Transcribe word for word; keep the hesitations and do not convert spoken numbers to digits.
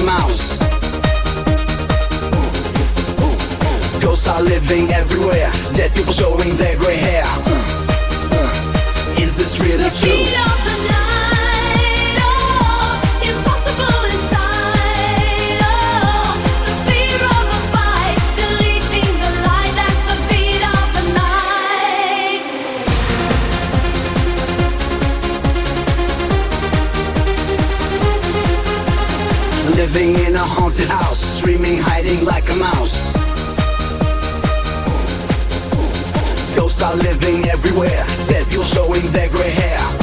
mouse. Ghosts are living everywhere, dead people showing their grey hair. Is this really The true? beat of the night, oh, impossible inside, oh, the fear of a fight, deleting the light, that's the beat of the night. Living in a haunted house, screaming, hiding like a mouse. Ghosts are living everywhere, dead people showing their grey hair.